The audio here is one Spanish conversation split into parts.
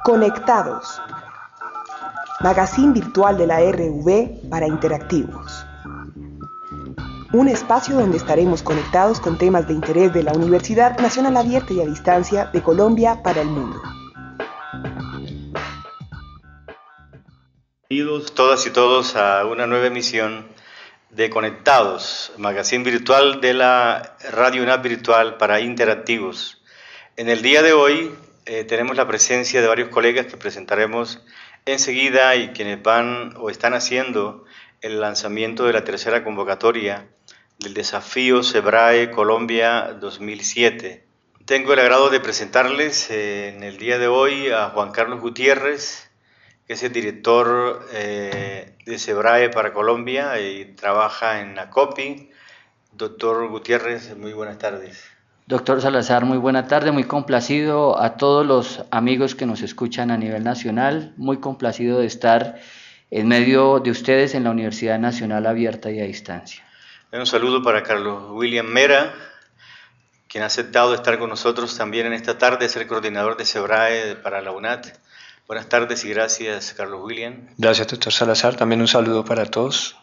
Conectados, magazine virtual de la RV para interactivos. Un espacio donde estaremos conectados con temas de interés de la Universidad Nacional Abierta y a Distancia de Colombia para el mundo. Bienvenidos todas y todos a una nueva emisión de Conectados, magazine virtual de la Radio UNAP virtual para interactivos. En el día de hoy tenemos la presencia de varios colegas que presentaremos enseguida y quienes van o están haciendo el lanzamiento de la tercera convocatoria del Desafío SEBRAE Colombia 2007. Tengo el agrado de presentarles en el día de hoy a Juan Carlos Gutiérrez, que es el director de SEBRAE para Colombia y trabaja en ACOPI. Doctor Gutiérrez, muy buenas tardes. Doctor Salazar, muy buena tarde, muy complacido a todos los amigos que nos escuchan a nivel nacional, muy complacido de estar en medio de ustedes en la Universidad Nacional Abierta y a Distancia. Un saludo para Carlos William Mera, quien ha aceptado estar con nosotros también en esta tarde, ser coordinador de SEBRAE para la UNAT. Buenas tardes y gracias, Carlos William. Gracias, doctor Salazar. También un saludo para todos.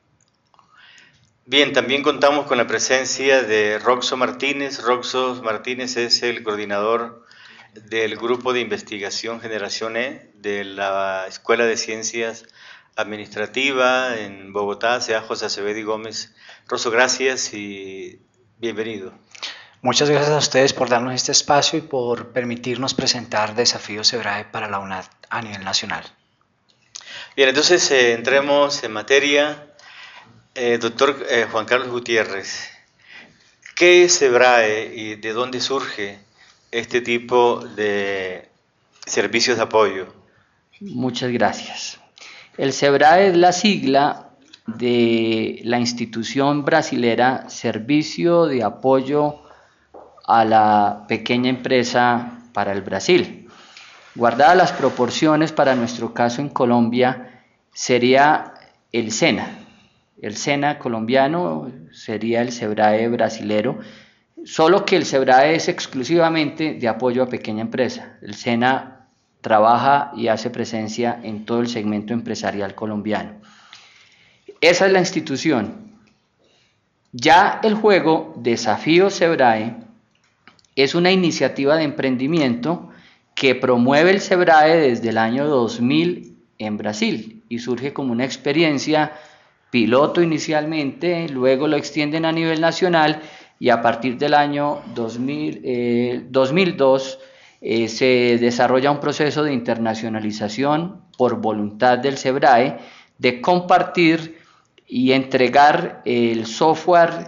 Bien, también contamos con la presencia de Roxo Martínez. Roxo Martínez es el coordinador del Grupo de Investigación Generación E de la Escuela de Ciencias Administrativa en Bogotá, sea José Acevedo y Gómez. Roxo, gracias y bienvenido. Muchas gracias a ustedes por darnos este espacio y por permitirnos presentar Desafío SEBRAE para la UNAD a nivel nacional. Bien, entonces entremos en materia. Doctor Juan Carlos Gutiérrez, ¿qué es SEBRAE y de dónde surge este tipo de servicios de apoyo? Muchas gracias. El SEBRAE es la sigla de la institución brasilera Servicio de Apoyo a la Pequeña Empresa para el Brasil. Guardadas las proporciones, para nuestro caso en Colombia sería el SENA. El SENA colombiano sería el SEBRAE brasilero, solo que el SEBRAE es exclusivamente de apoyo a pequeña empresa. El SENA trabaja y hace presencia en todo el segmento empresarial colombiano. Esa es la institución. Ya el juego Desafío SEBRAE es una iniciativa de emprendimiento que promueve el SEBRAE desde el año 2000 en Brasil y surge como una experiencia piloto inicialmente, luego lo extienden a nivel nacional y a partir del año 2002 se desarrolla un proceso de internacionalización por voluntad del SEBRAE de compartir y entregar el software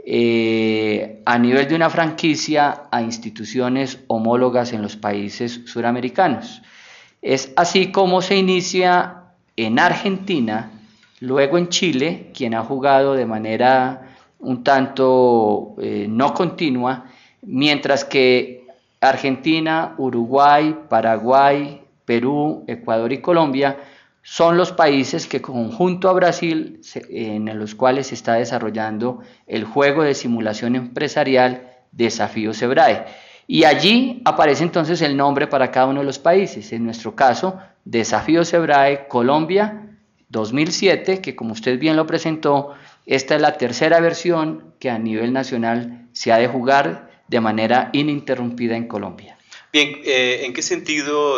a nivel de una franquicia a instituciones homólogas en los países suramericanos. Es así como se inicia en Argentina, luego en Chile, quien ha jugado de manera un tanto no continua, mientras que Argentina, Uruguay, Paraguay, Perú, Ecuador y Colombia son los países que conjunto a Brasil en los cuales se está desarrollando el juego de simulación empresarial Desafío SEBRAE. Y allí aparece entonces el nombre para cada uno de los países. En nuestro caso, Desafío SEBRAE Colombia 2007, que como usted bien lo presentó, esta es la tercera versión que a nivel nacional se ha de jugar de manera ininterrumpida en Colombia. Bien, ¿en qué sentido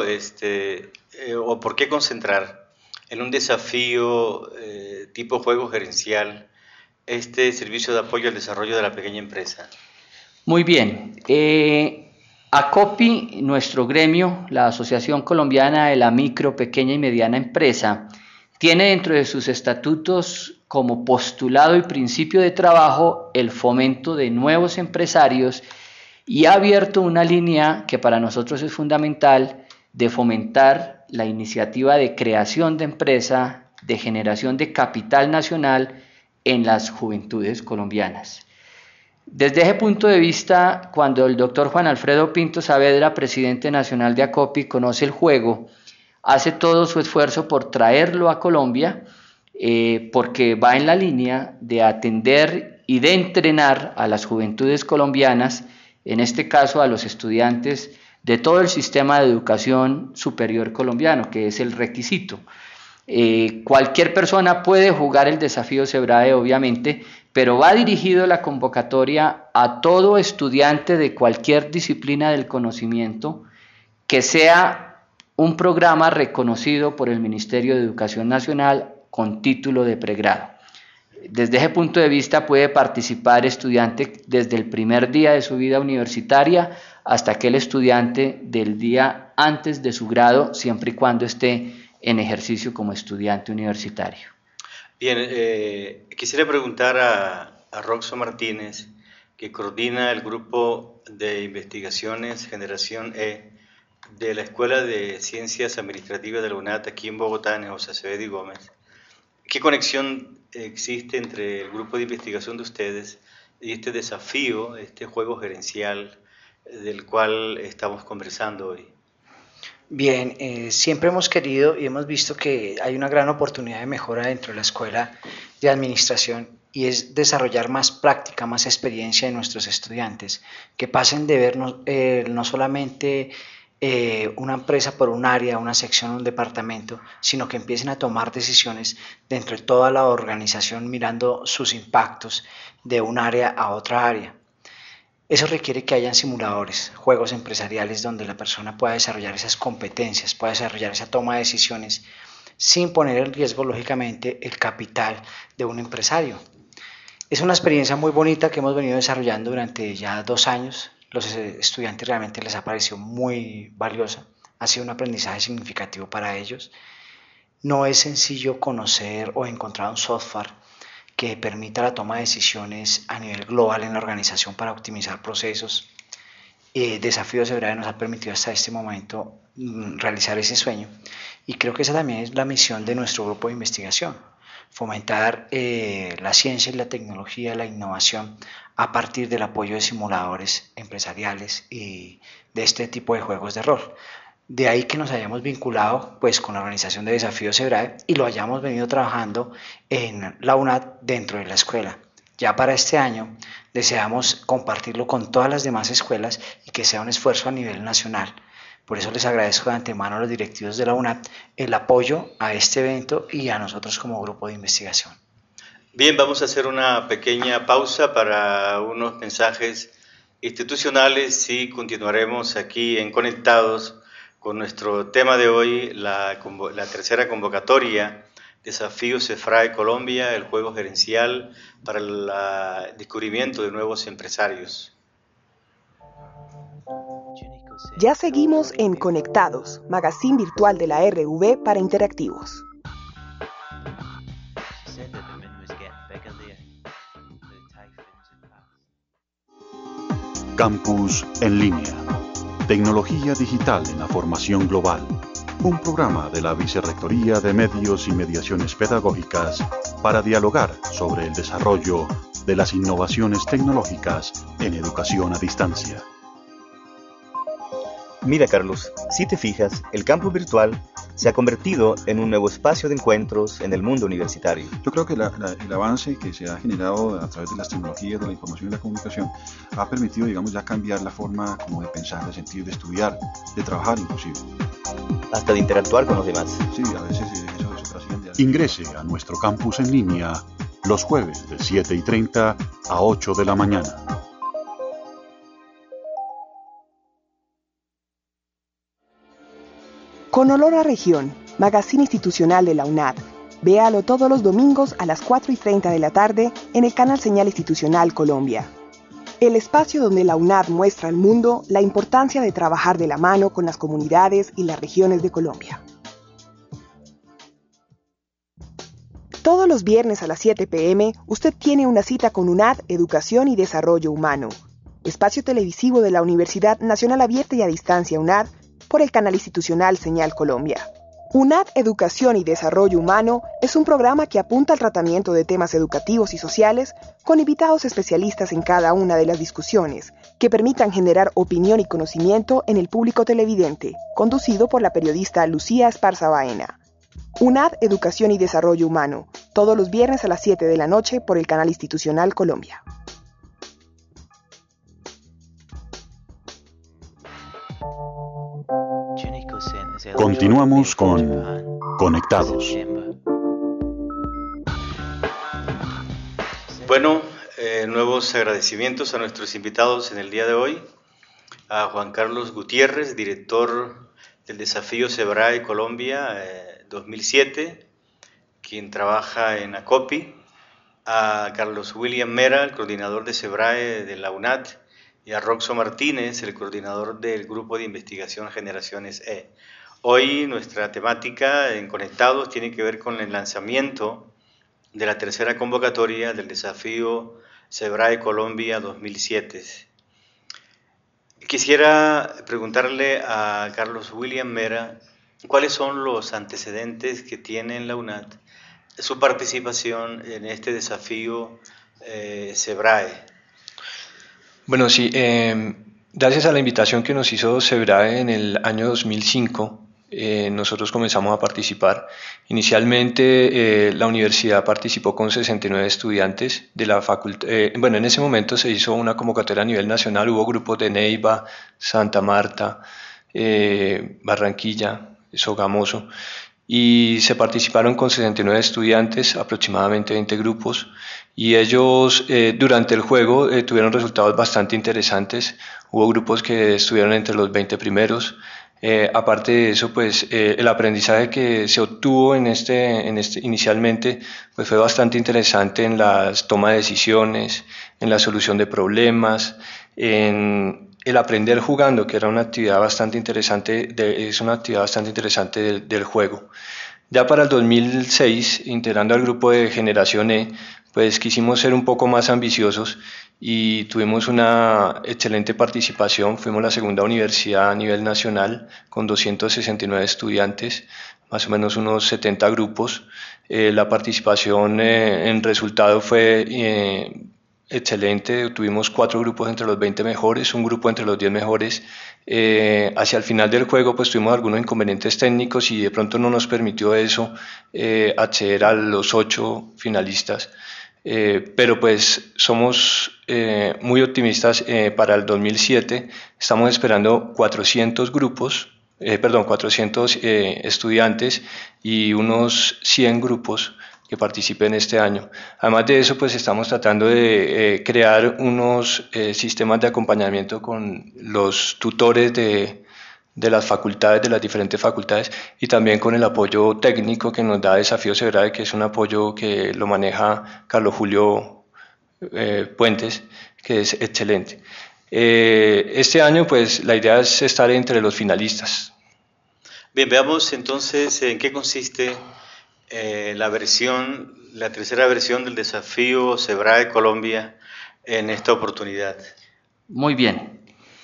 o por qué concentrar en un desafío tipo juego gerencial este servicio de apoyo al desarrollo de la pequeña empresa? Muy bien. ACOPI, nuestro gremio, la Asociación Colombiana de la Micro, Pequeña y Mediana Empresa, tiene dentro de sus estatutos como postulado y principio de trabajo el fomento de nuevos empresarios y ha abierto una línea que para nosotros es fundamental de fomentar la iniciativa de creación de empresa, de generación de capital nacional en las juventudes colombianas. Desde ese punto de vista, cuando el doctor Juan Alfredo Pinto Saavedra, presidente nacional de ACOPI, conoce el juego, hace todo su esfuerzo por traerlo a Colombia, porque va en la línea de atender y de entrenar a las juventudes colombianas, en este caso a los estudiantes de todo el sistema de educación superior colombiano, que es el requisito. Cualquier persona puede jugar el desafío SEBRAE, obviamente, pero va dirigido la convocatoria a todo estudiante de cualquier disciplina del conocimiento que sea un programa reconocido por el Ministerio de Educación Nacional con título de pregrado. Desde ese punto de vista puede participar estudiante desde el primer día de su vida universitaria hasta aquel estudiante del día antes de su grado, siempre y cuando esté en ejercicio como estudiante universitario. Bien, quisiera preguntar a Roxo Martínez, que coordina el grupo de investigaciones Generación E de la Escuela de Ciencias Administrativas de la UNAD aquí en Bogotá, en José Acevedo y Gómez. ¿Qué conexión existe entre el grupo de investigación de ustedes y este desafío, este juego gerencial del cual estamos conversando hoy? Bien, siempre hemos querido y hemos visto que hay una gran oportunidad de mejora dentro de la escuela de administración y es desarrollar más práctica, más experiencia de nuestros estudiantes, que pasen de ver no solamente una empresa por un área, una sección, un departamento, sino que empiecen a tomar decisiones dentro de toda la organización mirando sus impactos de un área a otra área. Eso requiere que hayan simuladores, juegos empresariales donde la persona pueda desarrollar esas competencias, pueda desarrollar esa toma de decisiones sin poner en riesgo, lógicamente, el capital de un empresario. Es una experiencia muy bonita que hemos venido desarrollando durante ya 2 años. Los estudiantes realmente les ha parecido muy valiosa, ha sido un aprendizaje significativo para ellos. No es sencillo conocer o encontrar un software que permita la toma de decisiones a nivel global en la organización para optimizar procesos. Desafío SEBRAE nos ha permitido hasta este momento realizar ese sueño y creo que esa también es la misión de nuestro grupo de investigación, fomentar la ciencia y la tecnología, la innovación a partir del apoyo de simuladores empresariales y de este tipo de juegos de rol. De ahí que nos hayamos vinculado pues, con la organización de Desafío SEBRAE y lo hayamos venido trabajando en la UNAD dentro de la escuela. Ya para este año deseamos compartirlo con todas las demás escuelas y que sea un esfuerzo a nivel nacional. Por eso les agradezco de antemano a los directivos de la UNAD el apoyo a este evento y a nosotros como grupo de investigación. Bien, vamos a hacer una pequeña pausa para unos mensajes institucionales y continuaremos aquí en Conectados con nuestro tema de hoy, la tercera convocatoria, Desafío SEBRAE Colombia, el juego gerencial para el descubrimiento de nuevos empresarios. Ya seguimos en Conectados, magazine virtual de la RV para interactivos. Campus en línea. Tecnología digital en la formación global. Un programa de la Vicerrectoría de Medios y Mediaciones Pedagógicas para dialogar sobre el desarrollo de las innovaciones tecnológicas en educación a distancia. Mira, Carlos, si te fijas, el campus virtual se ha convertido en un nuevo espacio de encuentros en el mundo universitario. Yo creo que el avance que se ha generado a través de las tecnologías de la información y la comunicación ha permitido, digamos, ya cambiar la forma como de pensar, de sentir, de estudiar, de trabajar inclusive. Hasta de interactuar con los demás. Sí, a veces eso trasciende. Ingrese a nuestro campus en línea los jueves de 7:30 a 8 de la mañana. Con olor a región, magazine institucional de la UNAD. Véalo todos los domingos a las 4:30 de la tarde en el canal Señal Institucional Colombia. El espacio donde la UNAD muestra al mundo la importancia de trabajar de la mano con las comunidades y las regiones de Colombia. Todos los viernes a las 7 p.m. usted tiene una cita con UNAD Educación y Desarrollo Humano, espacio televisivo de la Universidad Nacional Abierta y a Distancia UNAD, por el canal institucional Señal Colombia. UNAD Educación y Desarrollo Humano es un programa que apunta al tratamiento de temas educativos y sociales con invitados especialistas en cada una de las discusiones que permitan generar opinión y conocimiento en el público televidente, conducido por la periodista Lucía Esparza Baena. UNAD Educación y Desarrollo Humano, todos los viernes a las 7 de la noche por el canal institucional Colombia. Continuamos con Conectados. Bueno, nuevos agradecimientos a nuestros invitados en el día de hoy. A Juan Carlos Gutiérrez, director del Desafío SEBRAE Colombia 2007, quien trabaja en ACOPI. A Carlos William Mera, el coordinador de SEBRAE de la UNAD, y a Roxo Martínez, el coordinador del Grupo de Investigación Generaciones E. Hoy nuestra temática en Conectados tiene que ver con el lanzamiento de la tercera convocatoria del Desafío SEBRAE Colombia 2007. Quisiera preguntarle a Carlos William Mera cuáles son los antecedentes que tiene en la UNAD su participación en este desafío SEBRAE. Bueno, sí, gracias a la invitación que nos hizo SEBRAE en el año 2005, nosotros comenzamos a participar. Inicialmente la universidad participó con 69 estudiantes de la facultad. Bueno, en ese momento se hizo una convocatoria a nivel nacional, hubo grupos de Neiva, Santa Marta, Barranquilla, Sogamoso, y se participaron con 69 estudiantes, aproximadamente 20 grupos, y ellos durante el juego tuvieron resultados bastante interesantes. Hubo grupos que estuvieron entre los 20 primeros. Aparte de eso, pues el aprendizaje que se obtuvo inicialmente pues fue bastante interesante en la toma de decisiones, en la solución de problemas, en el aprender jugando, que era una actividad bastante interesante, es una actividad bastante interesante del juego. Ya para el 2006, integrando al grupo de Generación E, pues quisimos ser un poco más ambiciosos y tuvimos una excelente participación. Fuimos la segunda universidad a nivel nacional con 269 estudiantes, más o menos unos 70 grupos. La participación en resultado fue excelente. Tuvimos 4 grupos entre los 20 mejores, un grupo entre los 10 mejores. Hacia el final del juego pues tuvimos algunos inconvenientes técnicos y de pronto no nos permitió eso acceder a los 8 finalistas. Pero pues somos muy optimistas para el 2007. Estamos esperando 400 estudiantes y unos 100 grupos que participen este año. Además de eso, pues estamos tratando de crear unos sistemas de acompañamiento con los tutores de las facultades, de las diferentes facultades, y también con el apoyo técnico que nos da Desafío SEBRAE, que es un apoyo que lo maneja Carlos Julio Puentes, que es excelente. Este año, pues la idea es estar entre los finalistas. Bien, veamos entonces en qué consiste la tercera versión del Desafío SEBRAE Colombia en esta oportunidad. Muy bien.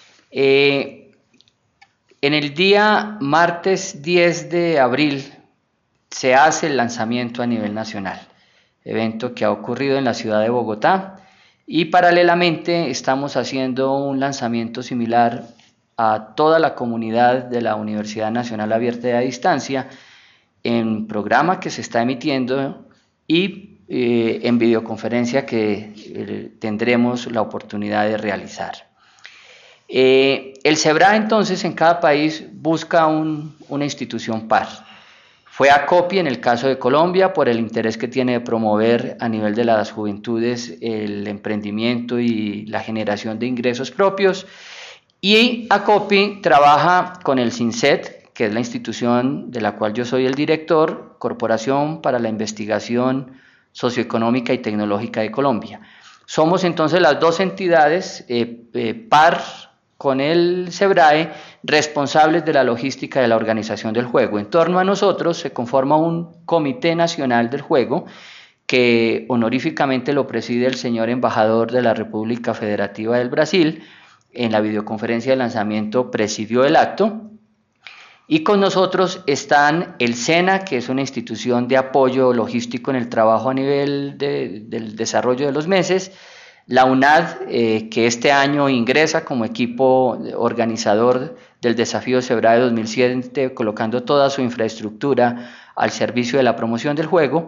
En el día martes 10 de abril se hace el lanzamiento a nivel nacional, evento que ha ocurrido en la ciudad de Bogotá, y paralelamente estamos haciendo un lanzamiento similar a toda la comunidad de la Universidad Nacional Abierta y a Distancia, en programa que se está emitiendo y en videoconferencia que tendremos la oportunidad de realizar. El SEBRAE entonces en cada país busca una institución par. Fue ACOPI en el caso de Colombia por el interés que tiene de promover a nivel de las juventudes el emprendimiento y la generación de ingresos propios, y ACOPI trabaja con el CINCET, que es la institución de la cual yo soy el director, Corporación para la Investigación Socioeconómica y Tecnológica de Colombia. Somos entonces las dos entidades par con el SEBRAE responsables de la logística de la organización del juego. En torno a nosotros se conforma un Comité Nacional del Juego que honoríficamente lo preside el señor embajador de la República Federativa del Brasil. En la videoconferencia de lanzamiento presidió el acto. Y con nosotros están el SENA, que es una institución de apoyo logístico en el trabajo a nivel del desarrollo de los meses, la UNAD, que este año ingresa como equipo organizador del Desafío SEBRAE 2007, colocando toda su infraestructura al servicio de la promoción del juego,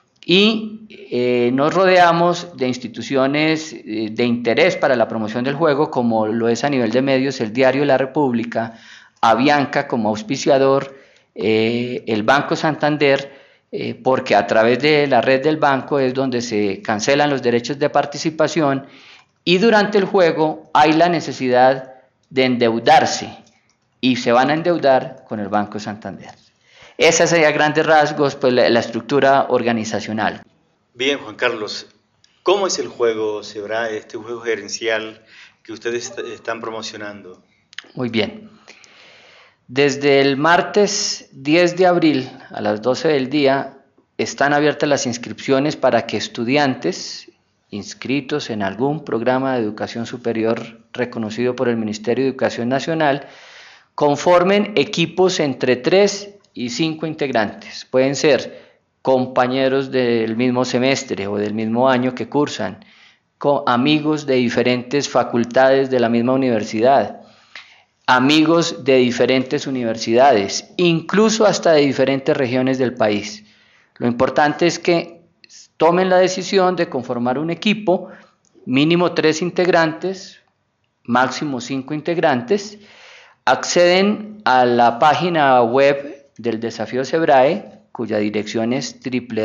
y nos rodeamos de instituciones de interés para la promoción del juego, como lo es a nivel de medios el Diario La República, Avianca como auspiciador, el Banco Santander, porque a través de la red del banco es donde se cancelan los derechos de participación y durante el juego hay la necesidad de endeudarse y se van a endeudar con el Banco Santander. Esa sería a grandes rasgos pues, la estructura organizacional. Bien, Juan Carlos, ¿cómo es el juego Sebrae, este juego gerencial que ustedes están promocionando? Muy bien. Desde el martes 10 de abril a las 12 del día están abiertas las inscripciones para que estudiantes inscritos en algún programa de educación superior reconocido por el Ministerio de Educación Nacional conformen equipos entre 3 y 5 integrantes. Pueden ser compañeros del mismo semestre o del mismo año que cursan, amigos de diferentes facultades de la misma universidad, amigos de diferentes universidades, incluso hasta de diferentes regiones del país. Lo importante es que tomen la decisión de conformar un equipo, mínimo 3 integrantes, máximo 5 integrantes, acceden a la página web del Desafío Sebrae, cuya dirección es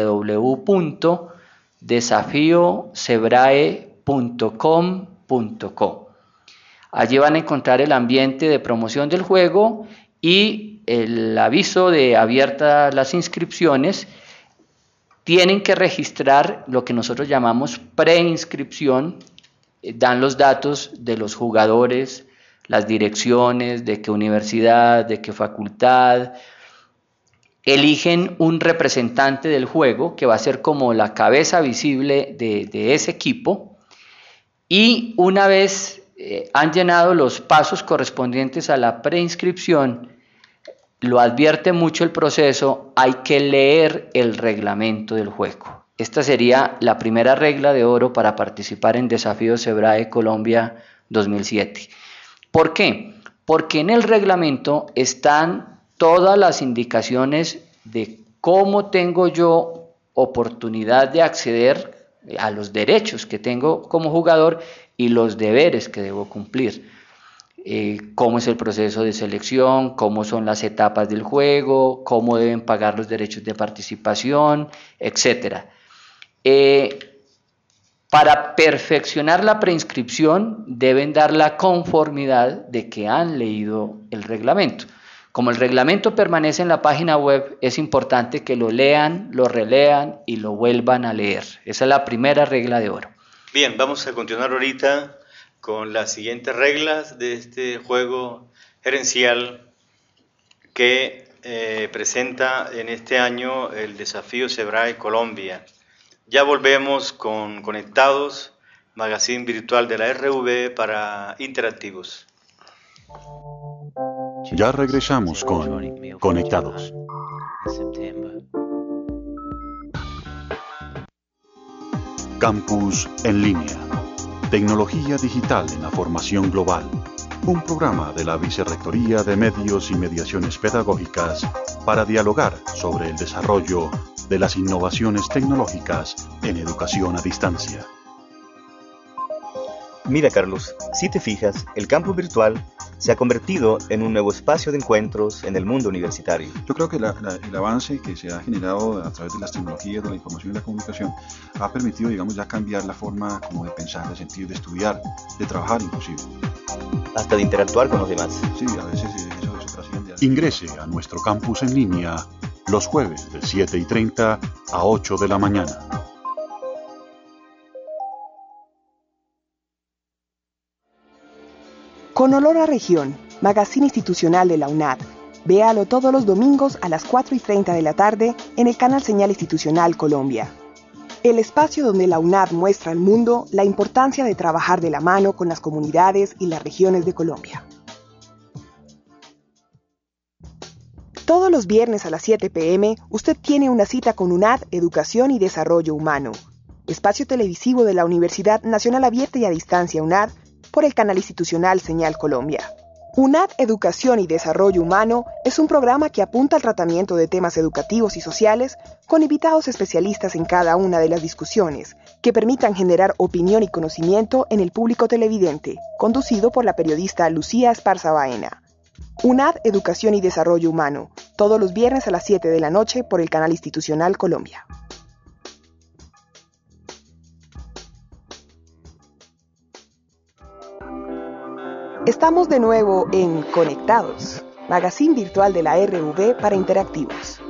www.desafiosebrae.com.co. Allí van a encontrar el ambiente de promoción del juego y el aviso de abiertas las inscripciones. Tienen que registrar lo que nosotros llamamos preinscripción, dan los datos de los jugadores, las direcciones, de qué universidad, de qué facultad, eligen un representante del juego que va a ser como la cabeza visible de ese equipo y una vez han llenado los pasos correspondientes a la preinscripción, lo advierte mucho el proceso, hay que leer el reglamento del juego. Esta sería la primera regla de oro para participar en Desafío Sebrae Colombia 2007. ¿Por qué? Porque en el reglamento están todas las indicaciones de cómo tengo yo oportunidad de acceder a los derechos que tengo como jugador y los deberes que debo cumplir. Cómo es el proceso de selección, cómo son las etapas del juego, cómo deben pagar los derechos de participación, etc. Para perfeccionar la preinscripción deben dar la conformidad de que han leído el reglamento. Como el reglamento permanece en la página web, es importante que lo lean, lo relean y lo vuelvan a leer. Esa es la primera regla de oro. Bien, vamos a continuar ahorita con las siguientes reglas de este juego gerencial que presenta en este año el Desafío Sebrae Colombia. Ya volvemos con Conectados, magazine virtual de la RV para interactivos. Ya regresamos con Conectados. Campus en línea. Tecnología digital en la formación global. Un programa de la Vicerrectoría de Medios y Mediaciones Pedagógicas para dialogar sobre el desarrollo de las innovaciones tecnológicas en educación a distancia. Mira, Carlos, si te fijas, el campus virtual se ha convertido en un nuevo espacio de encuentros en el mundo universitario. Yo creo que el avance que se ha generado a través de las tecnologías de la información y la comunicación ha permitido, digamos, ya cambiar la forma como de pensar, de sentir, de estudiar, de trabajar inclusive. Hasta de interactuar con los demás. Sí, a veces eso trasciende. Ingrese a nuestro campus en línea los jueves de 7:30 a 8 de la mañana. Con olor a región, magazine institucional de la UNAD. Véalo todos los domingos a las 4:30 de la tarde en el canal Señal Institucional Colombia. El espacio donde la UNAD muestra al mundo la importancia de trabajar de la mano con las comunidades y las regiones de Colombia. Todos los viernes a las 7 p.m. usted tiene una cita con UNAD Educación y Desarrollo Humano, espacio televisivo de la Universidad Nacional Abierta y a Distancia UNAD por el canal institucional Señal Colombia. UNAD Educación y Desarrollo Humano es un programa que apunta al tratamiento de temas educativos y sociales con invitados especialistas en cada una de las discusiones que permitan generar opinión y conocimiento en el público televidente, conducido por la periodista Lucía Esparza Baena. UNAD Educación y Desarrollo Humano, todos los viernes a las 7 de la noche por el canal Institucional Colombia. Estamos de nuevo en Conectados, magazine virtual de la RV para interactivos.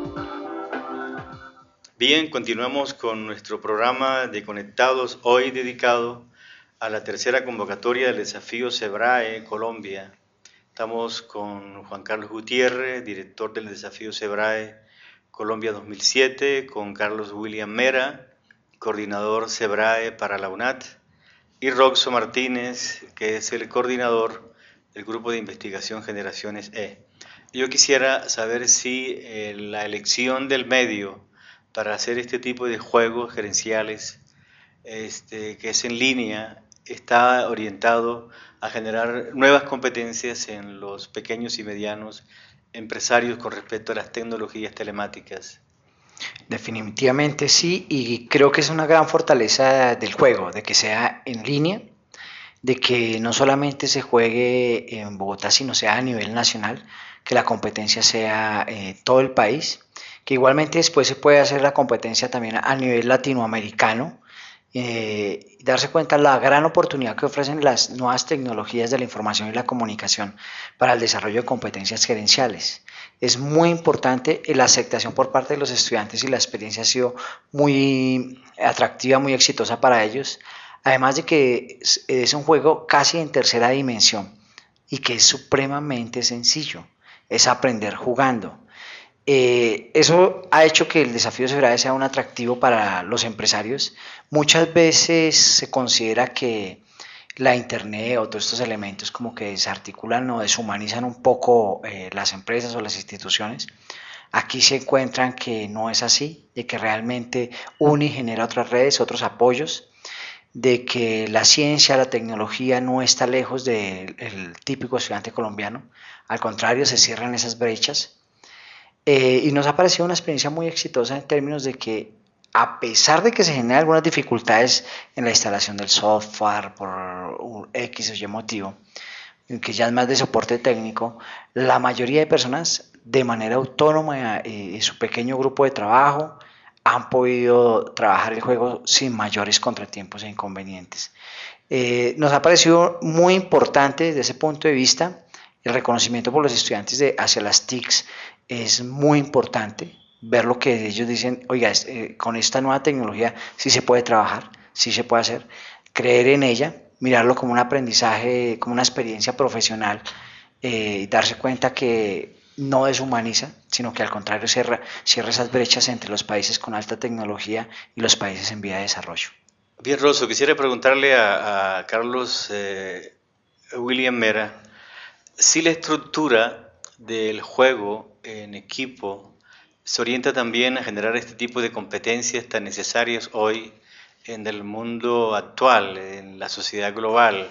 Bien, continuamos con nuestro programa de Conectados, hoy dedicado a la tercera convocatoria del Desafío SEBRAE Colombia. Estamos con Juan Carlos Gutiérrez, director del Desafío SEBRAE Colombia 2007, con Carlos William Mera, coordinador SEBRAE para la UNAD, y Roxo Martínez, que es el coordinador del Grupo de Investigación Generaciones E. Yo quisiera saber si la elección del medio para hacer este tipo de juegos gerenciales, que es en línea, está orientado a generar nuevas competencias en los pequeños y medianos empresarios con respecto a las tecnologías telemáticas. Definitivamente sí, y creo que es una gran fortaleza del juego, de que sea en línea, de que no solamente se juegue en Bogotá, sino sea a nivel nacional, que la competencia sea todo el país, que igualmente después se puede hacer la competencia también a nivel latinoamericano, darse cuenta de la gran oportunidad que ofrecen las nuevas tecnologías de la información y la comunicación para el desarrollo de competencias gerenciales. Es muy importante la aceptación por parte de los estudiantes y la experiencia ha sido muy atractiva, muy exitosa para ellos, además de que es un juego casi en tercera dimensión y que es supremamente sencillo, es aprender jugando. Eso ha hecho que el desafío SEBRAE sea un atractivo para los empresarios. Muchas veces se considera que la internet o todos estos elementos como que desarticulan o deshumanizan un poco las empresas o las instituciones. Aquí se encuentran que no es así, de que realmente une y genera otras redes, otros apoyos, de que la ciencia, la tecnología no está lejos del típico estudiante colombiano, al contrario, se cierran esas brechas. Y nos ha parecido una experiencia muy exitosa en términos de que, a pesar de que se generan algunas dificultades en la instalación del software por X o Y motivo, que ya es más de soporte técnico, la mayoría de personas de manera autónoma y su pequeño grupo de trabajo han podido trabajar el juego sin mayores contratiempos e inconvenientes. Nos ha parecido muy importante desde ese punto de vista el reconocimiento por los estudiantes hacia las TICs. Es muy importante ver lo que ellos dicen, oiga, con esta nueva tecnología sí se puede trabajar, sí se puede hacer, creer en ella, mirarlo como un aprendizaje, como una experiencia profesional, darse cuenta que no deshumaniza, sino que al contrario cierra esas brechas entre los países con alta tecnología y los países en vía de desarrollo. Bien, Rosso, quisiera preguntarle a Carlos William Mera si la estructura del juego en equipo se orienta también a generar este tipo de competencias tan necesarias hoy en el mundo actual, en la sociedad global.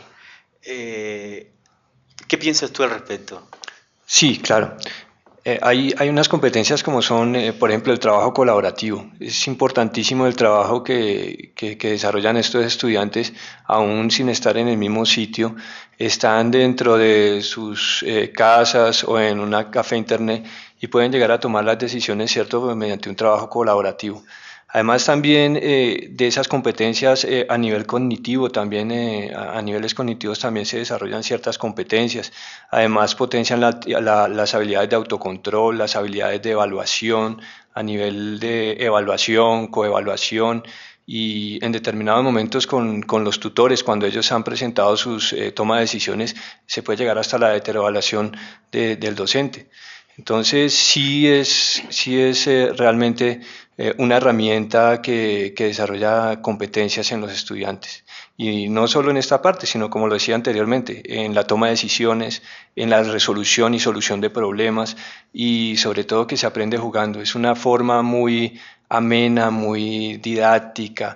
¿Qué piensas tú al respecto? Sí, claro. Hay unas competencias como son, por ejemplo, el trabajo colaborativo. Es importantísimo el trabajo que desarrollan estos estudiantes, aún sin estar en el mismo sitio. Están dentro de sus casas o en una café internet y pueden llegar a tomar las decisiones, ¿cierto?, mediante un trabajo colaborativo. Además también de esas competencias a nivel cognitivo, también a niveles cognitivos también se desarrollan ciertas competencias. Además potencian las habilidades de autocontrol, las habilidades de evaluación, a nivel de evaluación, coevaluación y en determinados momentos con los tutores, cuando ellos han presentado sus toma de decisiones, se puede llegar hasta la heteroevaluación del docente. Entonces sí es realmente una herramienta que desarrolla competencias en los estudiantes. Y no solo en esta parte, sino como lo decía anteriormente, en la toma de decisiones, en la resolución y solución de problemas y sobre todo que se aprende jugando. Es una forma muy amena, muy didáctica,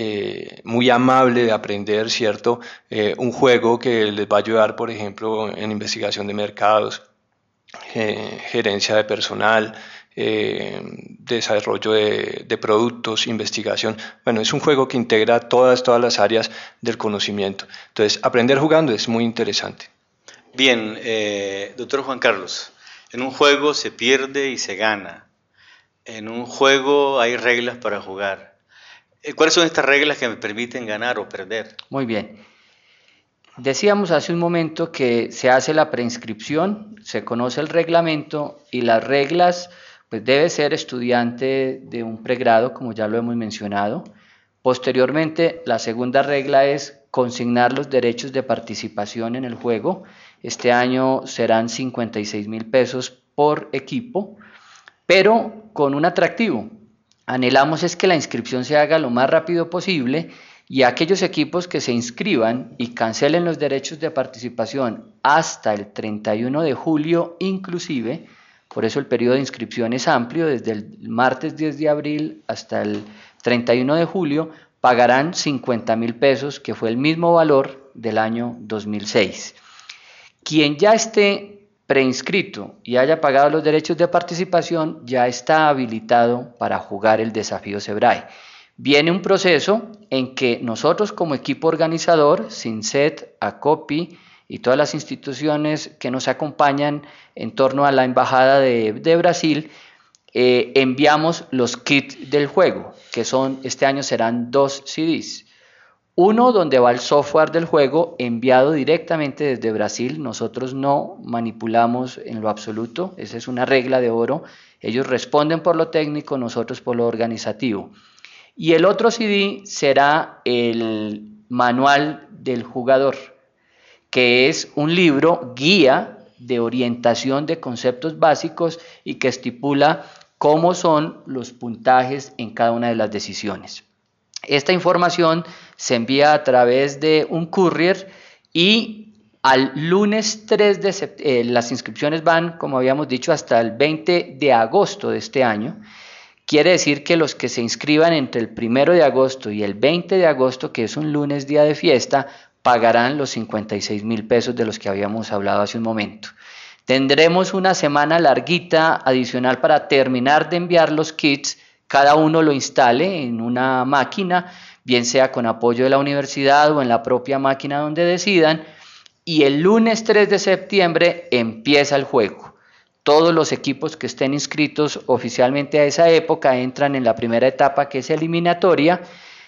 muy amable de aprender, ¿cierto? Un juego que les va a ayudar, por ejemplo, en investigación de mercados, gerencia de personal, desarrollo de productos, investigación. Bueno, es un juego que integra todas las áreas del conocimiento. Entonces, aprender jugando es muy interesante. Bien, doctor Juan Carlos, en un juego se pierde y se gana. En un juego hay reglas para jugar. ¿Cuáles son estas reglas que me permiten ganar o perder? Muy bien. Decíamos hace un momento que se hace la preinscripción, se conoce el reglamento y las reglas, pues debe ser estudiante de un pregrado, como ya lo hemos mencionado. Posteriormente, la segunda regla es consignar los derechos de participación en el juego. Este año serán 56.000 pesos por equipo, pero con un atractivo. Anhelamos es que la inscripción se haga lo más rápido posible y aquellos equipos que se inscriban y cancelen los derechos de participación hasta el 31 de julio inclusive, por eso el periodo de inscripción es amplio, desde el martes 10 de abril hasta el 31 de julio, pagarán 50.000 pesos, que fue el mismo valor del año 2006. Quien ya esté preinscrito y haya pagado los derechos de participación ya está habilitado para jugar el desafío SEBRAE. Viene un proceso en que nosotros como equipo organizador, SINCET, ACOPI y todas las instituciones que nos acompañan en torno a la Embajada de Brasil, enviamos los kits del juego, que este año serán 2 CDs. Uno donde va el software del juego enviado directamente desde Brasil, nosotros no manipulamos en lo absoluto, esa es una regla de oro, ellos responden por lo técnico, nosotros por lo organizativo. Y el otro CD será el manual del jugador, que es un libro guía de orientación de conceptos básicos y que estipula cómo son los puntajes en cada una de las decisiones. Esta información se envía a través de un courier y al lunes 3 de septiembre, las inscripciones van, como habíamos dicho, hasta el 20 de agosto de este año. Quiere decir que los que se inscriban entre el 1 de agosto y el 20 de agosto, que es un lunes día de fiesta, pagarán los 56.000 pesos de los que habíamos hablado hace un momento. Tendremos una semana larguita adicional para terminar de enviar los kits, cada uno lo instale en una máquina, bien sea con apoyo de la universidad o en la propia máquina donde decidan, y el lunes 3 de septiembre empieza el juego. Todos los equipos que estén inscritos oficialmente a esa época entran en la primera etapa, que es eliminatoria.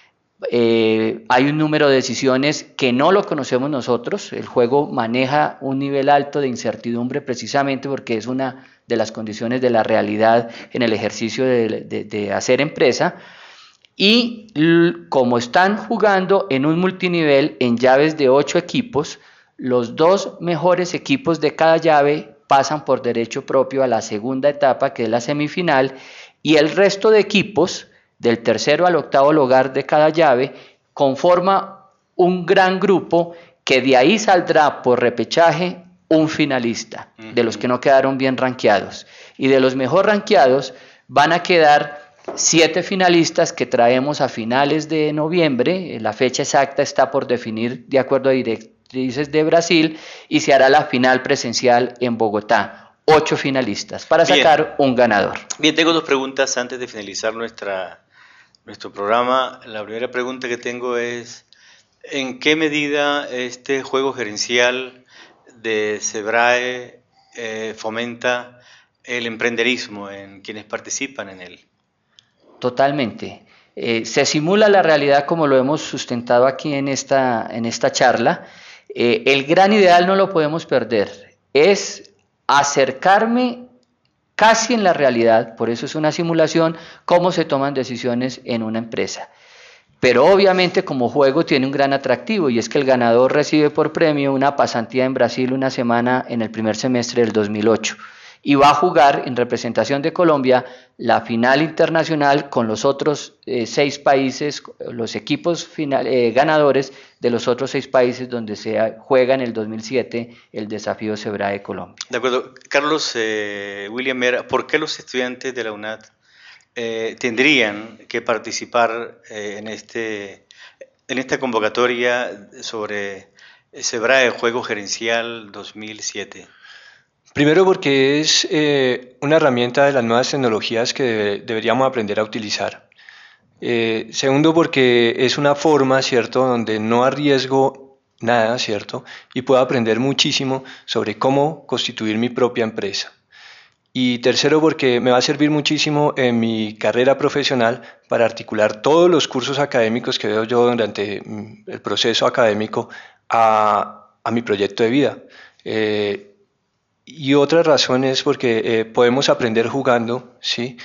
Hay un número de decisiones que no lo conocemos nosotros. El juego maneja un nivel alto de incertidumbre precisamente porque es una de las condiciones de la realidad en el ejercicio de hacer empresa. Y como están jugando en un multinivel en llaves de 8 equipos, los 2 mejores equipos de cada llave pasan por derecho propio a la segunda etapa, que es la semifinal, y el resto de equipos, del tercero al octavo lugar de cada llave, conforma un gran grupo que de ahí saldrá por repechaje un finalista, de los que no quedaron bien rankeados. Y de los mejor rankeados van a quedar 7 finalistas que traemos a finales de noviembre, la fecha exacta está por definir de acuerdo a directrices de Brasil, y se hará la final presencial en Bogotá. 8 finalistas para sacar un ganador. Bien, tengo 2 preguntas antes de finalizar nuestro programa. La primera pregunta que tengo es, ¿en qué medida este juego gerencial de SEBRAE fomenta el emprenderismo en quienes participan en él? Totalmente. Se simula la realidad como lo hemos sustentado aquí en esta charla. El gran ideal no lo podemos perder, es acercarme casi en la realidad, por eso es una simulación, cómo se toman decisiones en una empresa. Pero obviamente como juego tiene un gran atractivo y es que el ganador recibe por premio una pasantía en Brasil una semana en el primer semestre del 2008 y va a jugar en representación de Colombia la final internacional con los otros 6 países, los equipos ganadores de los otros 6 países donde se juega en el 2007 el desafío SEBRAE Colombia. De acuerdo. Carlos William Mera, ¿por qué los estudiantes de la UNAD tendrían que participar en esta convocatoria sobre SEBRAE Juego Gerencial 2007? Primero porque es una herramienta de las nuevas tecnologías que deberíamos aprender a utilizar. Segundo porque es una forma, ¿cierto?, donde no arriesgo nada, ¿cierto? Y puedo aprender muchísimo sobre cómo constituir mi propia empresa. Y tercero, porque me va a servir muchísimo en mi carrera profesional para articular todos los cursos académicos que veo yo durante el proceso académico a mi proyecto de vida. Y otra razón es porque podemos aprender jugando, ¿sí?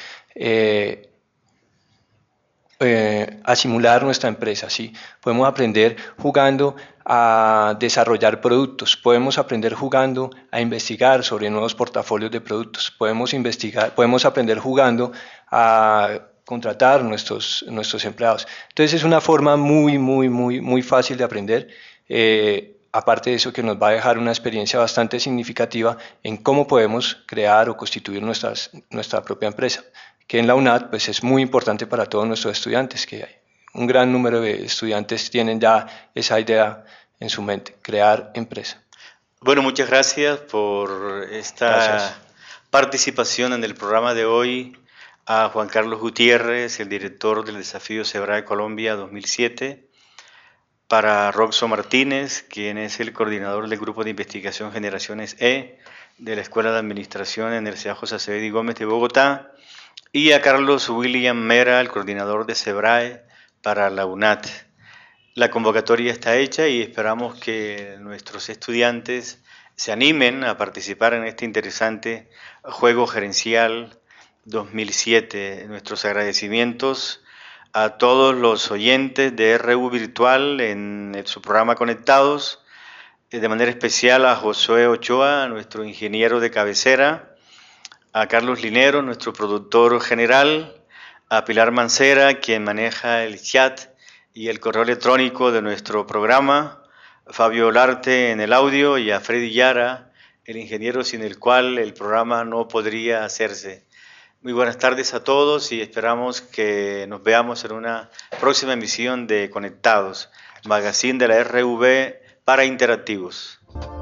A simular nuestra empresa, ¿sí? Podemos aprender jugando a desarrollar productos, podemos aprender jugando a investigar sobre nuevos portafolios de productos, podemos aprender jugando a contratar nuestros empleados. Entonces es una forma muy fácil de aprender, aparte de eso que nos va a dejar una experiencia bastante significativa en cómo podemos crear o constituir nuestra propia empresa, que en la UNAD pues es muy importante para todos nuestros estudiantes, que hay un gran número de estudiantes tienen ya esa idea en su mente, crear empresa. Bueno, muchas gracias por esta participación en el programa de hoy, a Juan Carlos Gutiérrez, el director del Desafío SEBRAE Colombia 2007, para Roxo Martínez, quien es el coordinador del Grupo de Investigación Generaciones E de la Escuela de Administración en el Universidad José Acevedo y Gómez de Bogotá, y a Carlos William Mera, el coordinador de SEBRAE para la UNAD. La convocatoria está hecha y esperamos que nuestros estudiantes se animen a participar en este interesante Juego Gerencial 2007. Nuestros agradecimientos a todos los oyentes de RU Virtual en su programa Conectados, de manera especial a Josué Ochoa, nuestro ingeniero de cabecera, a Carlos Linero, nuestro productor general, a Pilar Mancera, quien maneja el chat y el correo electrónico de nuestro programa, a Fabio Olarte en el audio y a Freddy Yara, el ingeniero sin el cual el programa no podría hacerse. Muy buenas tardes a todos y esperamos que nos veamos en una próxima emisión de Conectados, magazine de la RV para interactivos.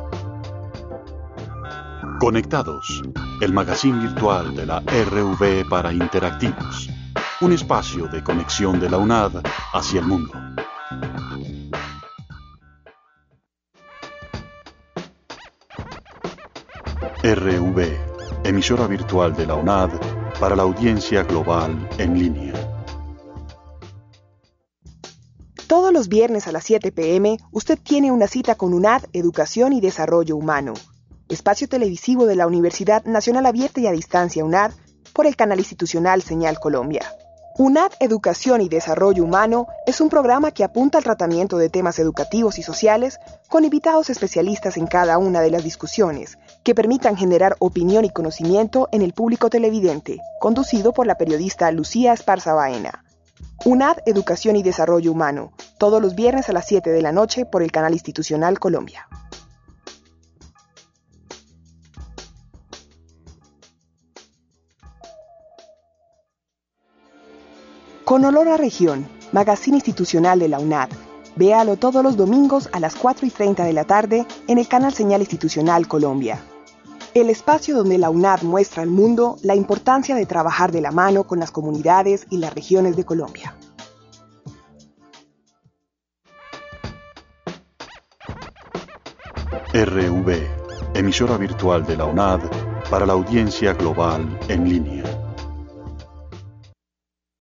Conectados, el magazine virtual de la RV para interactivos. Un espacio de conexión de la UNAD hacia el mundo. RV, emisora virtual de la UNAD para la audiencia global en línea. Todos los viernes a las 7 p.m. usted tiene una cita con UNAD Educación y Desarrollo Humano, espacio televisivo de la Universidad Nacional Abierta y a Distancia UNAD por el canal institucional Señal Colombia. UNAD Educación y Desarrollo Humano es un programa que apunta al tratamiento de temas educativos y sociales con invitados especialistas en cada una de las discusiones que permitan generar opinión y conocimiento en el público televidente, conducido por la periodista Lucía Esparza Baena. UNAD Educación y Desarrollo Humano, todos los viernes a las 7 de la noche por el canal institucional Colombia. Con olor a región, magazine institucional de la UNAD. Véalo todos los domingos a las 4:30 de la tarde en el canal Señal Institucional Colombia. El espacio donde la UNAD muestra al mundo la importancia de trabajar de la mano con las comunidades y las regiones de Colombia. RV, emisora virtual de la UNAD para la audiencia global en línea.